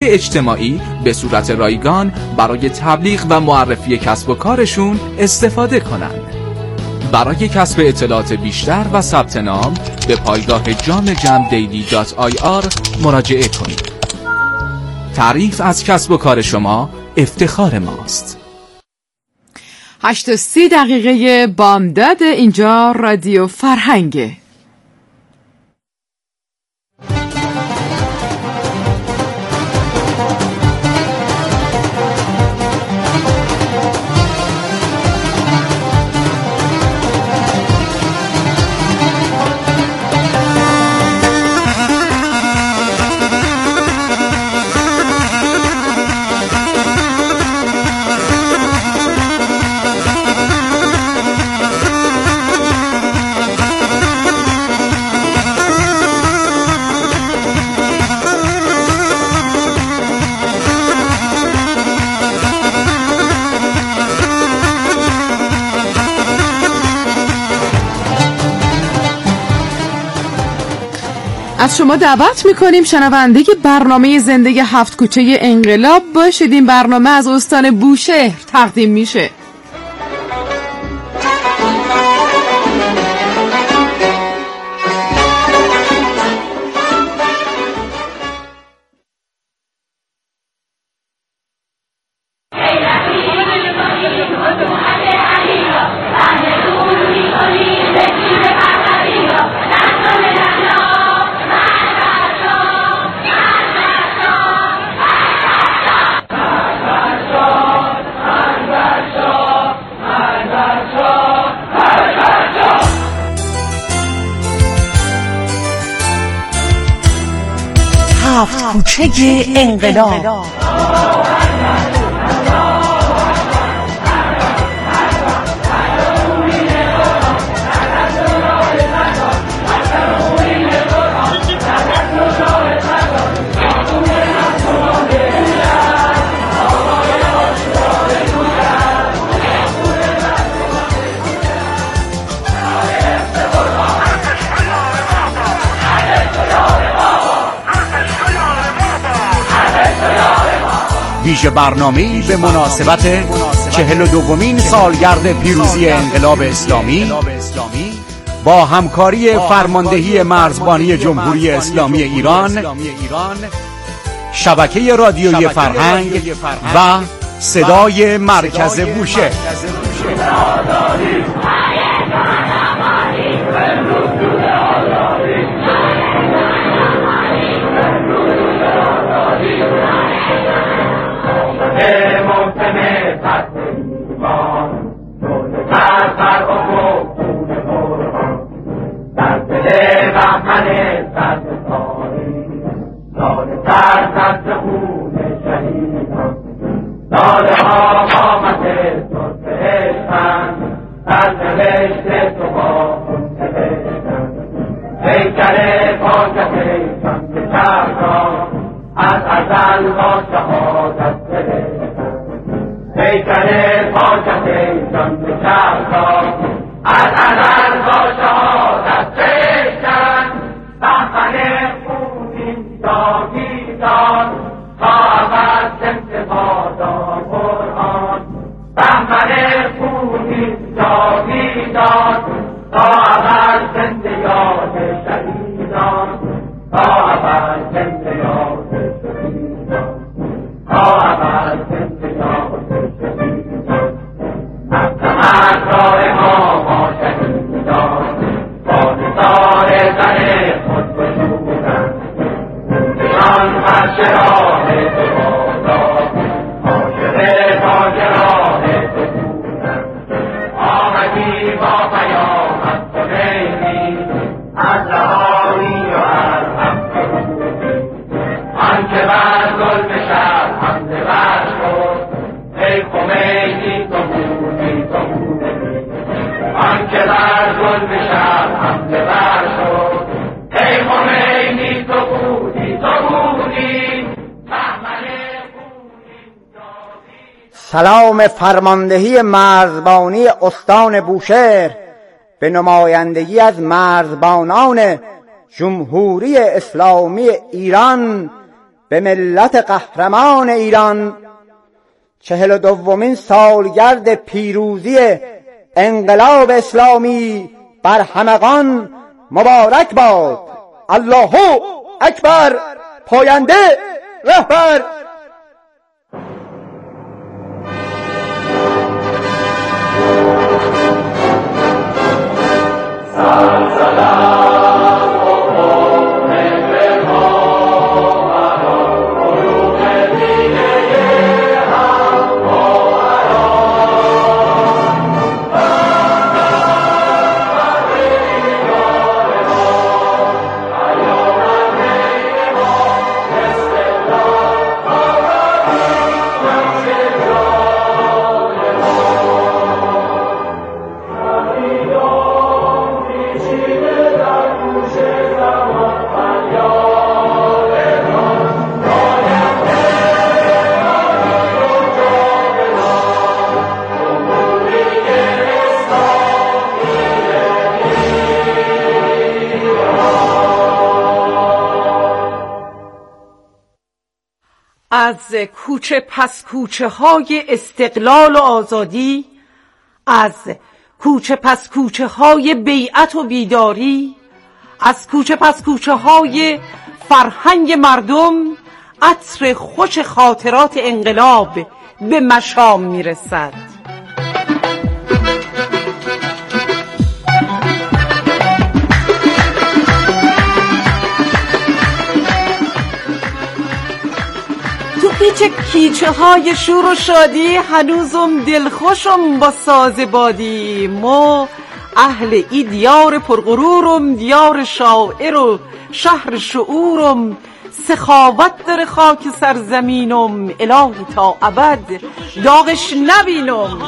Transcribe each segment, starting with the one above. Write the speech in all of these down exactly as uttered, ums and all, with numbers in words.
اجتماعی به صورت رایگان برای تبلیغ و معرفی کسب و کارشون استفاده کنند. برای کسب اطلاعات بیشتر و ثبت نام به پایگاه جام جم دیلی دات آی آر مراجعه کنید. تعریف از کسب و کار شما افتخار ماست. هشت و سی دقیقه بامداد، اینجا رادیو فرهنگه. از شما دعوت میکنیم شنونده برنامه زندگی هفت کوچه انقلاب باشید. این برنامه از استان بوشهر تقدیم میشه. هفت کوچه انقلاب. ویژه برنامه‌ای به مناسبت چهل و دومین سالگرد پیروزی انقلاب اسلامی با همکاری فرماندهی مرزبانی جمهوری اسلامی ایران، شبکه رادیویی فرهنگ و صدای مرکز بوشهر. سلام فرماندهی مرزبانی استان بوشهر به نمایندگی از مرزبانان جمهوری اسلامی ایران به ملت قهرمان ایران چهل و دومین سالگرد پیروزی انقلاب اسلامی بر همگان مبارک باد. الله اکبر. پاینده رهبر. از کوچه پس کوچه های استقلال و آزادی، از کوچه پس کوچه های بیعت و بیداری، از کوچه پس کوچه های فرهنگ مردم، عطر خوش خاطرات انقلاب به مشام میرسد. پیچ کیچه های شور و شادی هنوزم دلخوشم با ساز بادی. ما اهل ای دیار پرغرورم، دیار شاعر و شهر شعورم، سخاوت در خاک سرزمینم، الهی تا ابد داغش نبینم.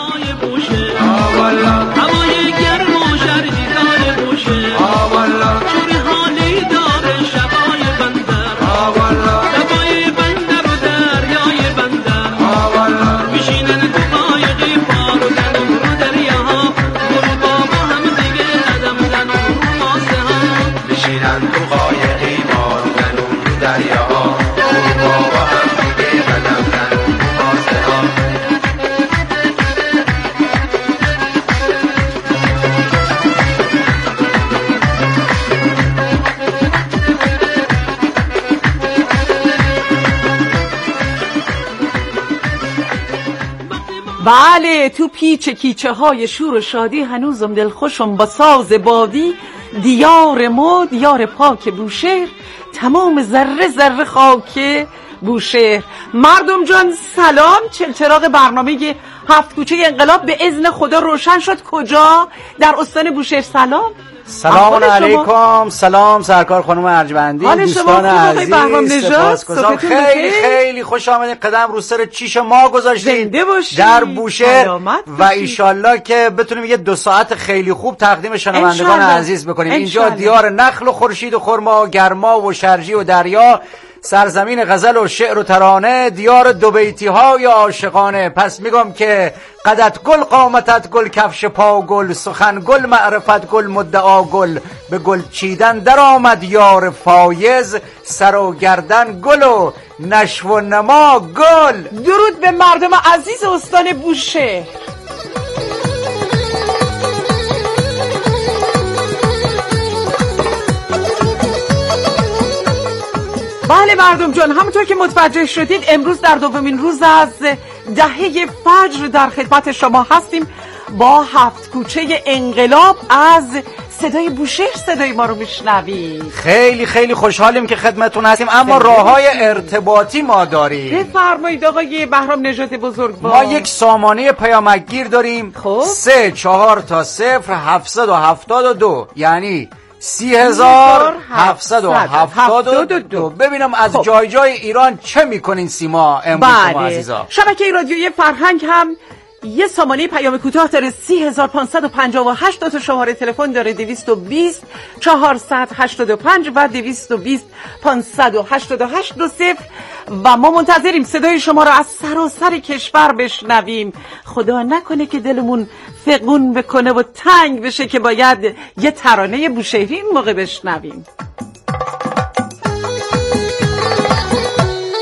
بله، تو پیچ کیچه های شور و شادی هنوزم دلخوشم با ساز بادی. دیار ما دیار پاک بوشهر، تمام ذره ذره خاک بوشهر. مردم جان سلام. چراغ برنامه هفت کوچه انقلاب به اذن خدا روشن شد. کجا؟ در استان بوشهر. سلام سلام علیکم. سلام سرکار خانم ارجمندی، دوستان عزیز، سپاسگزارم. خیلی خیلی خوش آمدین. قدم رو سر چیش ما گذاشتین در بوشهر و ایشالله که بتونیم یه دو ساعت خیلی خوب تقدیم شنوندگان عزیز بکنیم. اینجا دیار نخل و خورشید و خرما و گرما و شرجی و دریا، سرزمین غزل و شعر و ترانه، دیار دو بیتی های عاشقانه. پس میگم که قدت گل، قامتت گل، کفش پا گل، سخن گل، معرفت گل، مدعا گل، به گل چیدن در آمد یار فایز، سر و گردن گل و نشو و نما گل. درود به مردم عزیز استان بوشهر. بله مردم جان، همونطور که متوجه شدید امروز در دومین روز از دهه فجر در خدمت شما هستیم با هفت کوچه انقلاب. از صدای بوشهر صدای ما رو میشنوید. خیلی خیلی خوشحالیم که خدمتون هستیم، اما راههای ارتباطی ما داریم. بفرمایید آقای بهرام نژاد بزرگوار. ما یک سامانه پیامکگیر داریم. خب سه چهار تا صفر هفتصد و هفتاد و دو، یعنی سی هزار هفتصد و هفتاد و دو. ببینم از خب. جای جای ایران چه میکنین سیما امروز شما عزیزا. شبکه رادیویی فرهنگ هم یه سامانه پیام کوتاه داره، سی هزار پانصد و پنجاه و هشت. دو تا شماره تلفن داره، دویست و بیست چهارصد هشتاد و پنج و دویست و بیست پانصد و هشتاد و هشت دو صفر. و ما منتظریم صدای شما رو از سراسر کشور بشنویم. خدا نکنه که دلمون فقون بکنه و تنگ بشه که باید یه ترانه بوشهری این موقع بشنویم.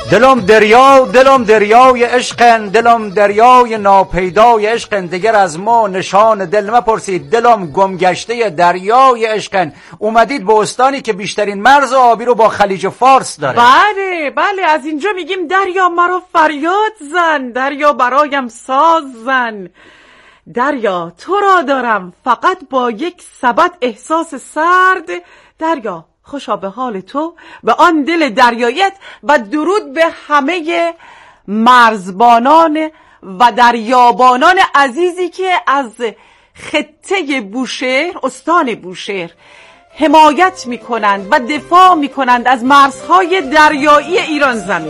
دلم دریا دلم دریای عشقن، دلم دریای ناپیدای عشقن، دیگر از ما نشان دل مپرسید، دلم گمگشته دریای عشقن. اومدید به استانی که بیشترین مرز آبی رو با خلیج فارس داره. بله بله، از اینجا میگیم دریا مرا فریاد زن، دریا برایم ساز زن، دریا تو را دارم فقط با یک سبد احساس سرد، دریا خوشا به حال تو به آن دل دریایت. و درود به همه مرزبانان و دریابانان عزیزی که از خطه بوشهر، استان بوشهر حمایت میکنند و دفاع میکنند از مرزهای دریایی ایران زمین.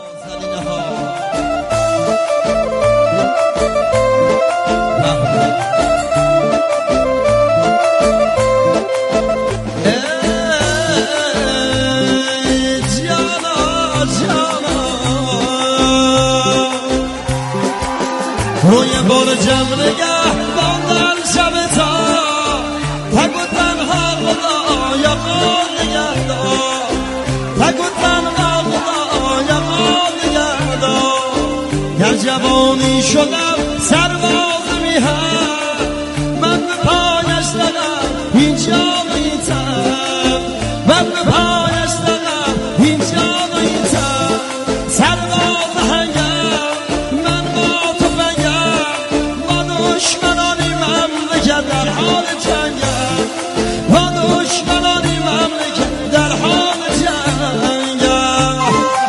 روی بار جمع نگه باندن شب تا تگو تنها خدا یا قول نگه دار، تگو تنها خدا یا قول نگه دار. گر جوانی شدم سرباز میهم، من به پایش زدم اینجا نیتم، من به پایش زدم اینجا نیتم. سرباز هنگم من با تو دشمنانی مملکت در حال جنگم، با دشمنانی مملکت در حال جنگم.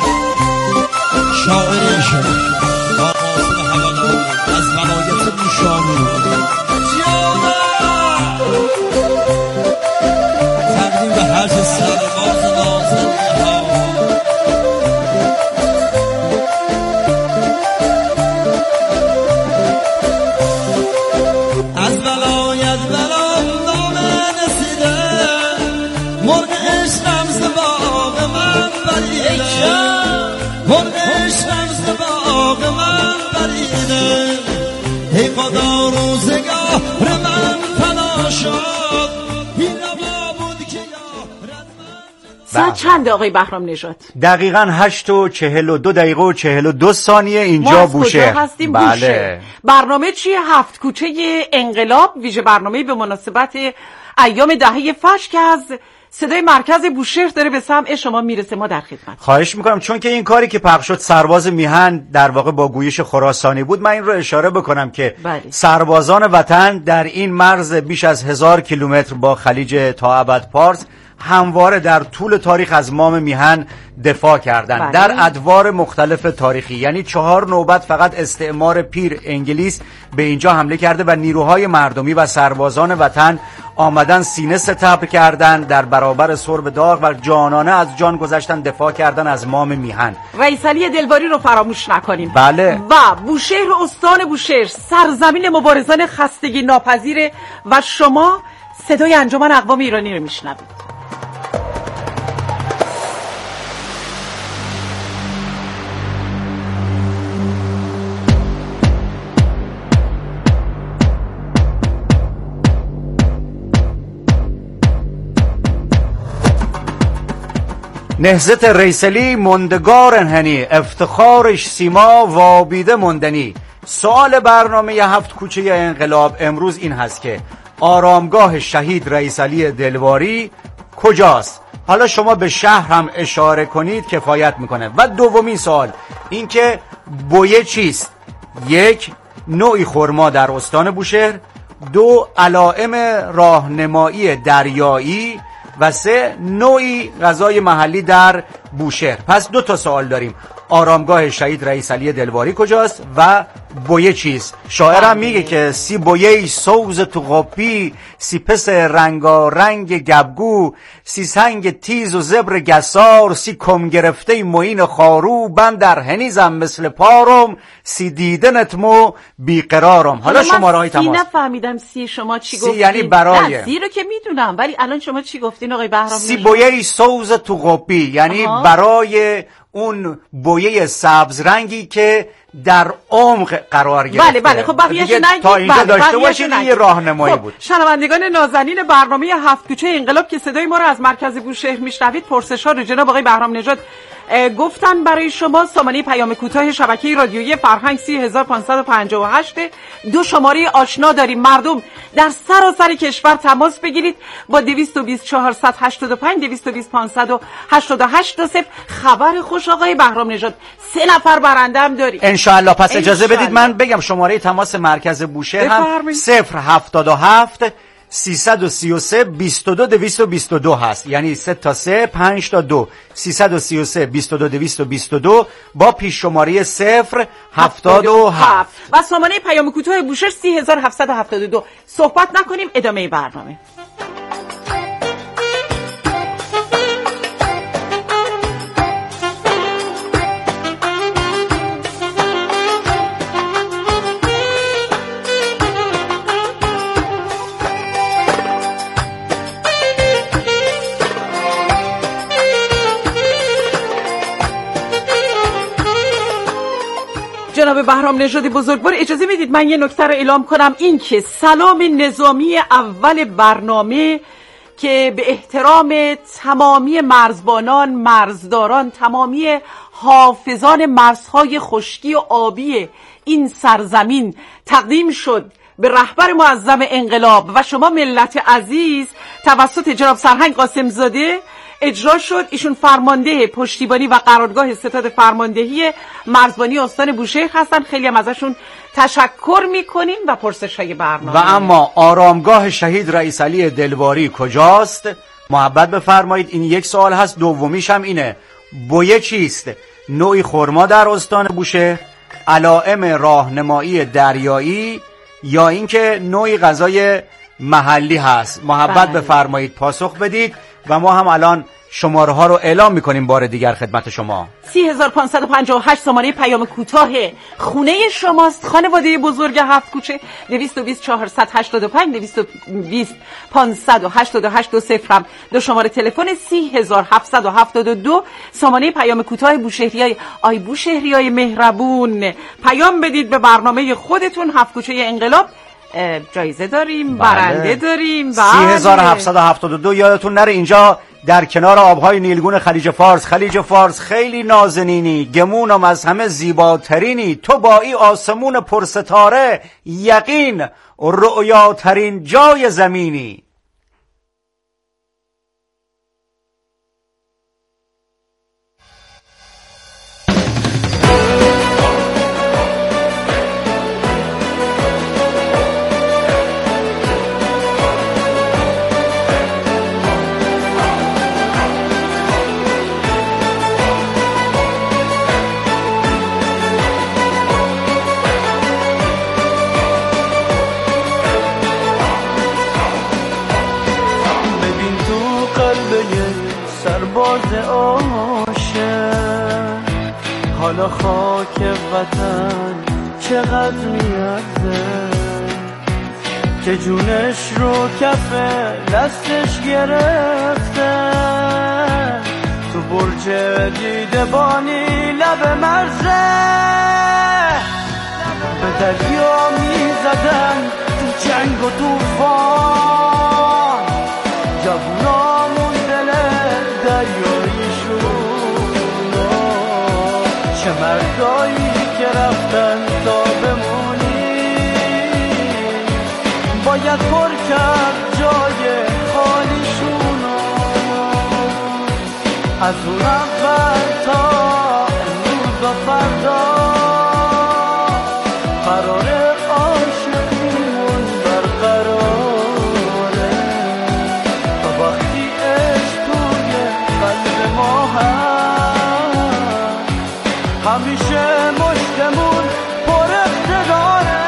شاعری شد با قاسم حوانو از ولایت میشانی تقدیم به هر سرباز نازنین ها. از ولایت برام نامه نسیده، مرغ عشقم ز باغ من بریده، مرغ عشقم ز باغ من بریده. ای خدا روزگار من فنا شد، این نوا بود که ساعت چند آقای بهرام نژاد؟ دقیقاً هشت و چهل و دو دقیقه و چهل و دو ثانیه اینجا بوشهر. ما هستیم بله. بوشهر. برنامه چیه؟ هفت کوچه انقلاب، ویژه برنامه به مناسبت ایام دهه فش که از صدای مرکز بوشهر داره به سمع شما میرسه. ما در خدمت. خواهش میکنم، چون که این کاری که پخش شد سرباز میهن در واقع با گویش خراسانی بود، من این رو اشاره بکنم که بله. سربازان وطن در این مرز بیش از هزار کیلومتر با خلیج تا ابد پارس همواره در طول تاریخ از مام میهن دفاع کردند. بله. در ادوار مختلف تاریخی، یعنی چهار نوبت فقط استعمار پیر انگلیس به اینجا حمله کرده و نیروهای مردمی و سربازان وطن آمدن سینه ستبر کردن در برابر سرب داغ و جانانه از جان گذاشتن، دفاع کردن از مام میهن. رئیس علی دلواری رو فراموش نکنیم. بله. و بوشهر، استان بوشهر، سرزمین مبارزان خستگی ناپذیره و شما صدای انجمن اقوام ایرانی رو میشنوید. نهضت ریسلی مندگار هنی، افتخارش سیما وابیده مندنی. سوال برنامه هفت کوچه انقلاب امروز این هست که آرامگاه شهید رئیس علی دلواری کجاست؟ حالا شما به شهر هم اشاره کنید کفایت میکنه. و دومین سوال این که بویه چیست؟ یک، نوعی خرما در استان بوشهر، دو، علائم راهنمایی دریایی، و سه، نوعی غذای محلی در بوشهر. پس دو تا سوال داریم، آرامگاه شهید رئیس علی دلواری کجاست و بویه چیست؟ شاعرم میگه که سی بویه سوز تو قپی، سی پس رنگا رنگ گبگو، سی سنگ تیز و زبر گسار، سی کم گرفته موین خارو، بند در هنیزم مثل پارم، سی دیدنت مو بیقرارم. حالا شماره های تماس. سی نفهمیدم سی شما چی گفتین. سی یعنی برای. نه سی رو که میدونم، ولی الان شما چی گفتین آقای بهرام؟ سی بویه سوز تو قپی یعنی آها. برای اون بویه سبز رنگی که در عمق قرار گرفته. بله بله، خب بقیه‌اش نگید. تا اینجا بله داشته باشید یه راهنمایی خب بود. شنوندگان نازنین برنامه هفت کوچه انقلاب که صدای ما رو از مرکز بوشهر میشنوید، پرسش‌ها رو جناب آقای بهرام نژاد گفتن برای شما سامانه پیام کوتاه شبکه رادیویی فرهنگ سه هزار و پانصد و پنجاه و هشت. دو شماره آشنا داریم. مردم در سراسر کشور تماس بگیرید با دویست و بیست چهارصد و هشتاد و پنج دویست و بیست پانصد و هشتاد و هشت. خبر خوش آقای بهرام نژاد، سه نفر برنده هم داریم ان شاء الله. پس اجازه بدید من بگم شماره تماس مرکز بوشهر هم صفر هفتاد و هفت سیصد و سی و سه بیست و دو دویست و بیست و دو هست، یعنی سه تا سه پنج تا دو سیصد و سی و سه بیست و دو دویست و بیست و دو با پیش شماره صفر هفتاد و هفت و سامانه پیام کوتاه بوشهر سی هزار و هفتصد و هفتاد و دو. صحبت نکنیم، ادامه برنامه. جناب بهرام نژاد بزرگوار، اجازه میدید من یه نکته رو اعلام کنم، این که سلام نظامی اول برنامه که به احترام تمامی مرزبانان، مرزداران، تمامی حافظان مرزهای خشکی و آبی این سرزمین تقدیم شد به رهبر معظم انقلاب و شما ملت عزیز توسط جناب سرهنگ قاسم زاده اجرا شد. ایشون فرمانده پشتیبانی و قرارگاه ستاد فرماندهی مرزبانی استان بوشهر هستن. خیلی هم ازشون تشکر میکنیم و پرسش‌های برنامه. و اما آرامگاه شهید رئیس علی دلباری کجاست؟ محبت بفرمایید. این یک سوال هست. دومیش هم اینه، بویه چیست؟ نوعی خرما در استان بوشهر، علائم راهنمایی دریایی، یا اینکه نوعی غذای محلی هست؟ محبت بله. بفرمایید پاسخ بدید و ما هم الان شماره ها رو اعلام میکنیم بار دیگر خدمت شما. سی هزار و پانصد و پنجاه و هشت سامانه پیام کوتاه خونه شماست. خانواده بزرگ هفت کوچه دویست و بیست چهارصد و هشتاد و پنج دویست و بیست پانصد و هشتاد و هشت. دو صفر هم دو شماره تلفن سی هزار و هفتصد و هفتاد و دو. سامانه پیام کوتاه بوشهریای آی بوشهریای مهربون، پیام بدید به برنامه خودتون. هفت کوچه انقلاب جایزه داریم، بله. برنده داریم. سی هزار و هفتصد و هفتاد و دو. یادتون نره اینجا در کنار آبهای نیلگون خلیج فارس. خلیج فارس خیلی نازنینی، گمونم از همه زیباترینی، تو با ای آسمون پرستاره، یقین رؤیاترین جای زمینی. حالا خاک وطن چقدر میارزه که جونش رو کف دستش گرفته، تو برج دیدبانی لب مرزه به دریا میزدن تو جنگ و توفان، جوونامون دل دریاییشون، چه مردایی که رفتن تا بمونی، باید پر کرد جای خالیشونو، از اون اول تا امروز و فردا قراره عاشقیمون برقراره، تا وقتی عشق توی قلب ما هست همیشه مشتمون پر اقتداره.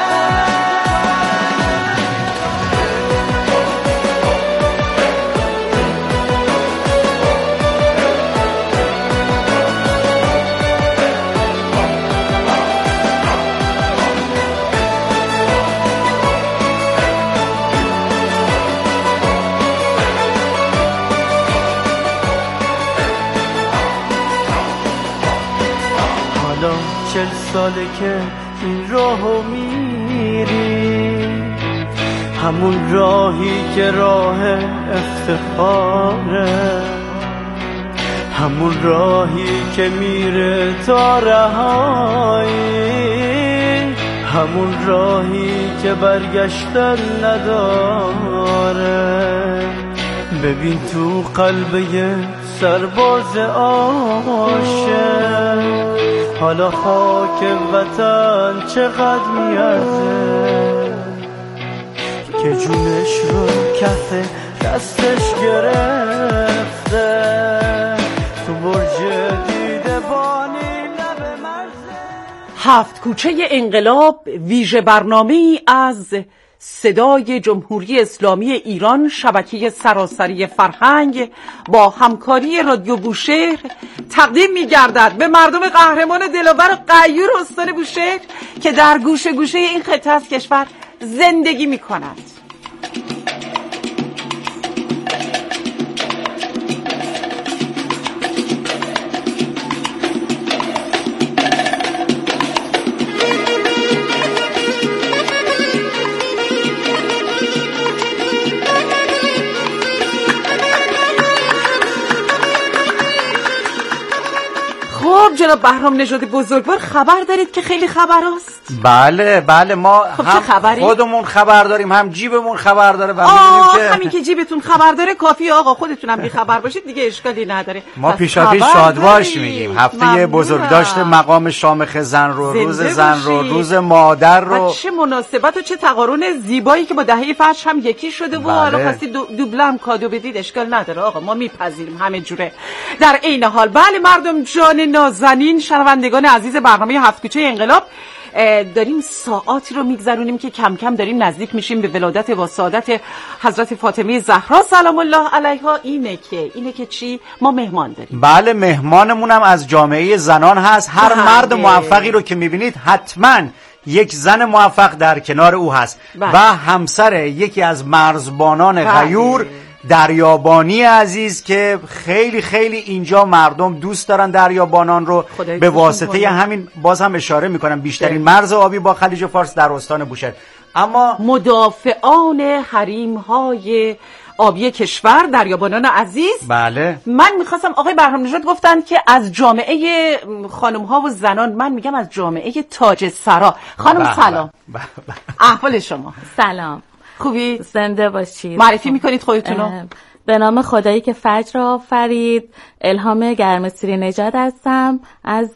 چل ساله که این راهو میری، همون راهی که راه افتخاره، همون راهی که میره تا رهایی، همون راهی که برگشتن نداره. ببین تو قلب یه سرباز عاشق حالا خاک وطن چقدر میارزه که جونش رو کف دستش گرفته تو برج دیده بانی لب مرزه. هفت کوچه انقلاب ویژه برنامه‌ای از صدای جمهوری اسلامی ایران، شبکه سراسری فرهنگ با همکاری رادیو بوشهر تقدیم می‌گردد به مردم قهرمان دلاور غیور استان بوشهر که در گوشه گوشه این خطه از کشور زندگی می‌کنند. خب جناب بهرام نژاد بزرگوار، خبر دارید که خیلی خبر است؟ بله بله، ما خب هم خودمون خبر داریم هم جیبمون خبر داره و می‌دونیم که همین که جیبتون خبر داره کافیه آقا، خودتونم بی خبر باشید دیگه اشکالی نداره. ما پیشاپیش شادباش میگیم، هفته بزرگداشت مقام شامخ زن رو، روز زن رو، روز مادر رو. چه مناسبت و چه تقارن زیبایی که با دهه فرش هم یکی شده و حالا خواستی دو دوبله هم کادو بدید، اشکال نداره آقا، ما میپذیریم همه جوره. در عین حال بله مردم جان نازنین، شنوندگان عزیز برنامه هفت کوچه انقلاب، داریم ساعاتی رو میگذرونیم که کم کم داریم نزدیک میشیم به ولادت و سعادت حضرت فاطمه زهرا سلام الله علیها. اینه که اینه که چی؟ ما مهمان داریم. بله، مهمانمون هم از جامعه زنان هست. هر بله. مرد موفقی رو که میبینید حتما یک زن موفق در کنار او هست بله. و همسر یکی از مرزبانان بله. غیور، دریابانی عزیز، که خیلی خیلی اینجا مردم دوست دارن دریابانان رو. به واسطه همین باز هم اشاره میکنم بیشترین مرز آبی با خلیج فارس در استان بوشهر. اما مدافعان حریم‌های آبی کشور، دریابانان عزیز، بله من میخواستم آقای بهرام نژاد گفتن که از جامعه خانم ها و زنان، من میگم از جامعه تاج سرا. خانم بح سلام بح بح. احوال شما؟ سلام، خوبی؟ زنده باشید. معرفی میکنید خودتونو؟ به نام خدایی که فجر آفرید، الهام گرمسیری نژاد هستم از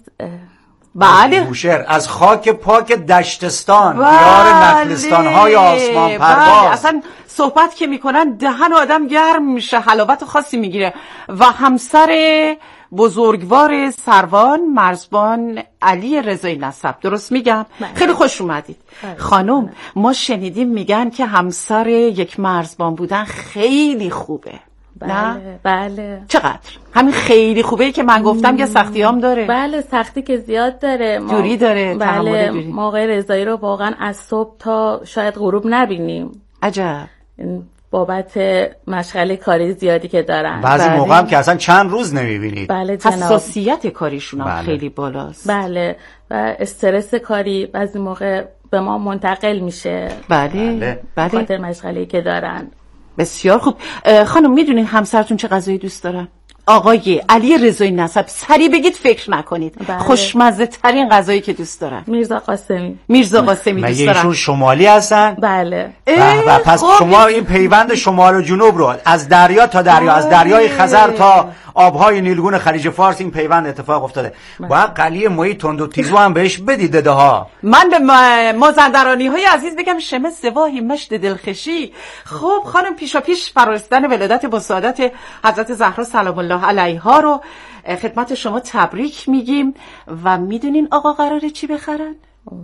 بله بوشهر، از خاک پاک دشتستان، دیار نخلستان های آسمان پرواز. بله. اصلا صحبت که میکنن دهن آدم گرم میشه، حلاوت خاصی میگیره. و همسر بزرگوار سروان مرزبان علی رضایی نسب، درست میگم؟ بله. خیلی خوش اومدید. بله. خانم بله. ما شنیدیم میگن که همسر یک مرزبان بودن خیلی خوبه. بله نه؟ بله. چقدر؟ همین خیلی خوبه که من گفتم که سختی هم داره. بله سختی که زیاد داره. ما... دوری داره. بله ما آقای رضایی رو واقعا از صبح تا شاید غروب نبینیم. عجب. بابت مشغله کاری زیادی که دارن. بعضی بله. موقع هم که اصلا چند روز نمیبینید. بله جناب. حساسیت کاریشون هم بله. خیلی بالاست. بله و استرس کاری بعضی موقع به ما منتقل میشه. بله بله. خاطر مشغله‌ای که دارن. بسیار خوب. خانم میدونین همسرتون چه غذایی دوست دارن؟ آقای علی رضایی نسب، سریع بگید فکر نکنید. بله. خوشمزه ترین غذایی که دوست دارن. میرزا قاسمی. میرزا قاسمی دوست دارن. مگه ایشون شمالی هستن؟ بله. و پس شما این پیوند شمال و جنوب رو از دریا تا دریا، از دریای خزر تا آبهای نیلگون خلیج فارس این پیوند اتفاق افتاده. باید قلیه موی تند و تیزو هم بهش بدید ده ها. من به مازندرانی های عزیز بگم شمه سواهی مشت دلخشی. خب خانم پیشا پیش فرارسیدن ولادت با سعادت حضرت زهرا سلام الله علیها رو خدمت شما تبریک میگیم. و میدونین آقا قراره چی بخرن؟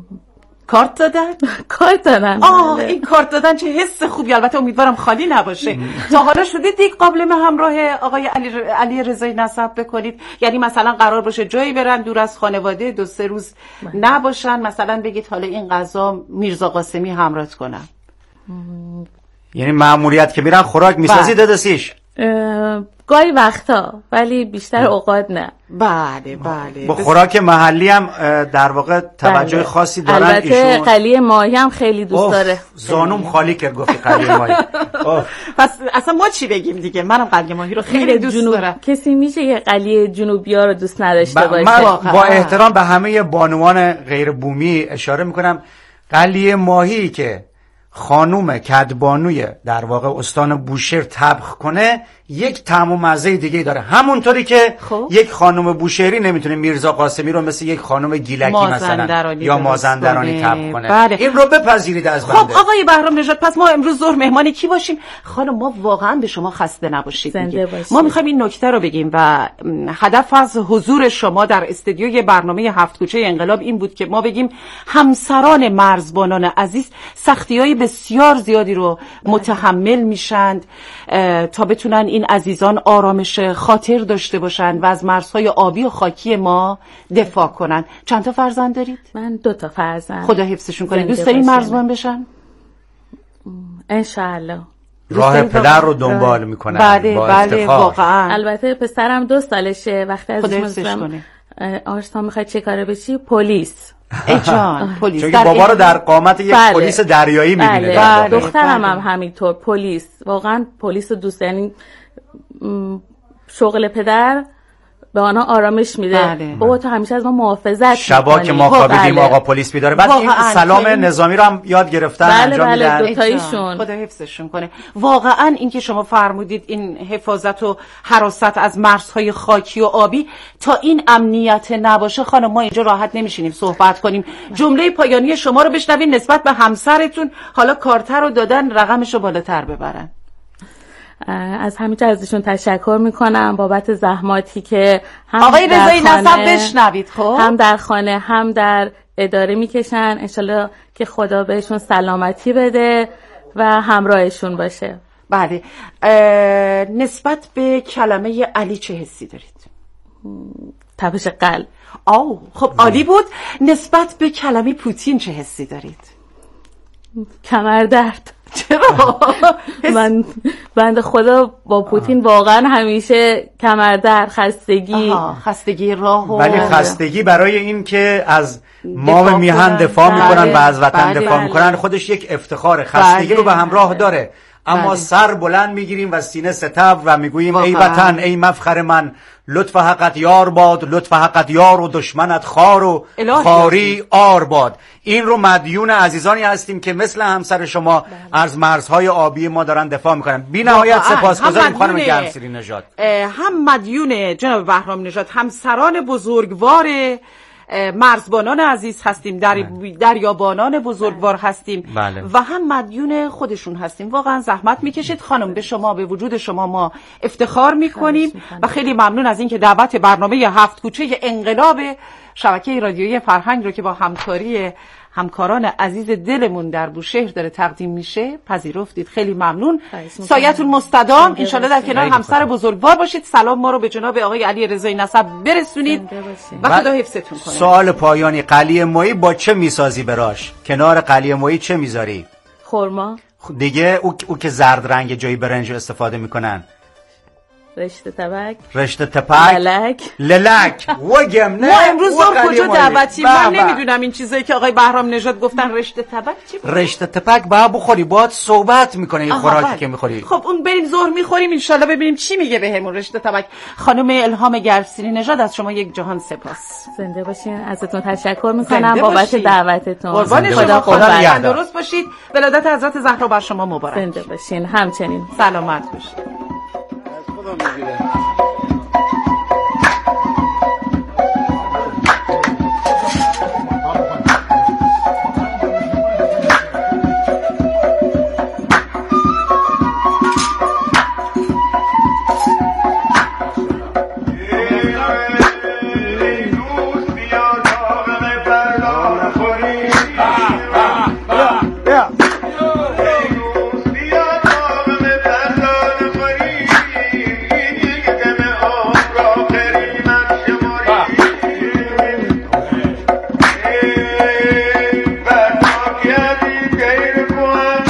کارت دادن؟ کارت دادن. آه این کارت دادن چه حس خوبی، البته امیدوارم خالی نباشه. تا حالا شده دیگه قابلمه همراه آقای علی علی رضایی نسب بکنید؟ یعنی مثلا قرار باشه جایی برن دور از خانواده دو سه روز نباشن، مثلا بگید حالا این غذا میرزا قاسمی همراهت کنم. یعنی مأموریت که میرن خوراک میسازی دادسیش؟ گاهی وقتا، ولی بیشتر اوقات نه. بله بله. با خوراک محلی هم در واقع توجه بله. خاصی دارن. البته ایشون قلیه ماهی هم خیلی دوست داره. زانوم خالی کرد گفتی قلیه ماهی. پس اصلا ما چی بگیم دیگه؟ منم قلیه ماهی رو خیلی دوست جنوب... دارم. کسی میشه یه قلیه جنوبی‌ها رو دوست نداشته باشه؟ من با احترام به همه بانوان غیر بومی اشاره میکنم، قلیه ماهی که خانوم کدبانوی در واقع استان بوشهر طبخ کنه یک طعم و مزه دیگه داره، همونطوری که خب. یک خانوم بوشهری نمیتونه میرزا قاسمی رو مثل یک خانوم گیلکی مثلا یا مازندرانی طبخ کنه. بله. این رو بپذیرید از بنده. خب آقای بهرام نژاد، پس ما امروز ظهر مهمان کی باشیم؟ خانم ما واقعا به شما خسته نباشید. ما میخوایم این نکته رو بگیم و هدف از حضور شما در استودیوی برنامه هفت کوچه انقلاب این بود که ما بگیم همسران مرزبانان عزیز سختی‌های بسیار زیادی رو متحمل میشند تا بتونن این عزیزان آرامش خاطر داشته باشن و از مرزهای آبی و خاکی ما دفاع کنن. چند تا فرزند دارید؟ من دو تا فرزند. خدا حفظشون کنه. دوست دارین مرزبان بشن؟ انشالله. راه پدر رو دنبال میکنن. بله بله واقعا. البته پسرم دو سالشه. وقتی از خدا حفظش کنه. آرستا میخواد چه کاره بشی؟ پلیس. ای جان پلیس. چون بابا رو در قامت یک بله. پلیس دریایی میبینه. بله. بله. دخترم هم همینطور پلیس. واقعا پلیس دوست، یعنی شغل پدر به آنها آرامش میده. بله. بابا تو همیشه از ما محافظت شبا که ما خوابیدیم بله. آقا پلیس بیداره. بعد این سلام که... نظامی رو هم یاد گرفتن بله انجام بله میدن. دوتاییشون. خدا حفظشون کنه. واقعا این که شما فرمودید این حفاظت و حراست از مرزهای خاکی و آبی تا این امنیت نباشه، خانم ما اینجا راحت نمیشینیم صحبت کنیم. جمله پایانی شما رو بشنوین نسبت به همسرتون، حالا کارتر رو دادن رقمش رو بالاتر ببرن. از همینجا ازشون تشکر میکنم بابت زحماتی که هم آقای رضایی نسب بشنوید خب هم در خانه هم در اداره میکشن. انشالله که خدا بهشون سلامتی بده و همراهشون باشه. بله. نسبت به کلمه علی چه حسی دارید؟ تپش قلب. آو خب عالی بود. نسبت به کلمه پوتین چه حسی دارید؟ کمر درد. چرا؟ من بنده خدا با پوتین واقعا همیشه کمر درد، خستگی. خستگی راه و ولی خستگی برای این که از ما میهن دفاع میکنن و از وطن دفاع بله. میکنن خودش یک افتخار. خستگی بله. رو به همراه داره، اما بله. سر بلند میگیریم و سینه ستب و میگوییم ای وطن ای مفخر من، لطف حقت یار باد، لطف حقت یار و دشمنت خار و خاری آر باد. این رو مدیون عزیزانی هستیم که مثل همسر شما بله. از مرزهای آبی ما دارن دفاع میکنن. بی نهایت سپاسگزاریم خانم گرمسیری نژاد. هم مدیون جناب بهرام نژاد همسران بزرگوار مرزبانان عزیز هستیم، در دریابانان بزرگوار هستیم بله. و هم مدیون خودشون هستیم. واقعا زحمت میکشید خانم. به شما، به وجود شما ما افتخار میکنیم و خیلی ممنون از اینکه دعوت برنامه هفت کوچه انقلاب شبکه رادیویی فرهنگ رو که با همکاری همکاران عزیز دلمون در بوشهر داره تقدیم میشه پذیرفتید. خیلی ممنون. سایتون مستدام. انشالله در کنار همسر بزرگوار باشید. سلام ما رو به جناب آقای علی رضایی نسب برسونید و خدا حفظتون کنه. سوال پایانی، قلیه ماهی با چه میسازی براش؟ کنار قلیه ماهی چه میذاری؟ خرما دیگه. او, او که زرد رنگ جایی برنج استفاده میکنن. رشته تبک، رشته تپک، للک للک وگم نه. ما امروز ظهر کجا دعوتیم؟ من نمیدونم این چیزایی که آقای بهرام نژاد گفتن رشته تبک چی بود؟ رشته تپک با بخوری، باهات صحبت میکنه این خوراکی بله. که میخوری. خب اون بریم ظهر میخوریم ان شاءالله ببینیم چی میگه بهمون رشته تبک. خانم الهام گرمسیری نژاد از شما یک جهان سپاس. زنده باشین. ازتون تشکر میکنم بابت دعوتتون. قربان شما. خدا درست باشید. ولادت حضرت زهرا بر شما مبارک. زنده باشین. همچنین سلامت باشید. میگیره. One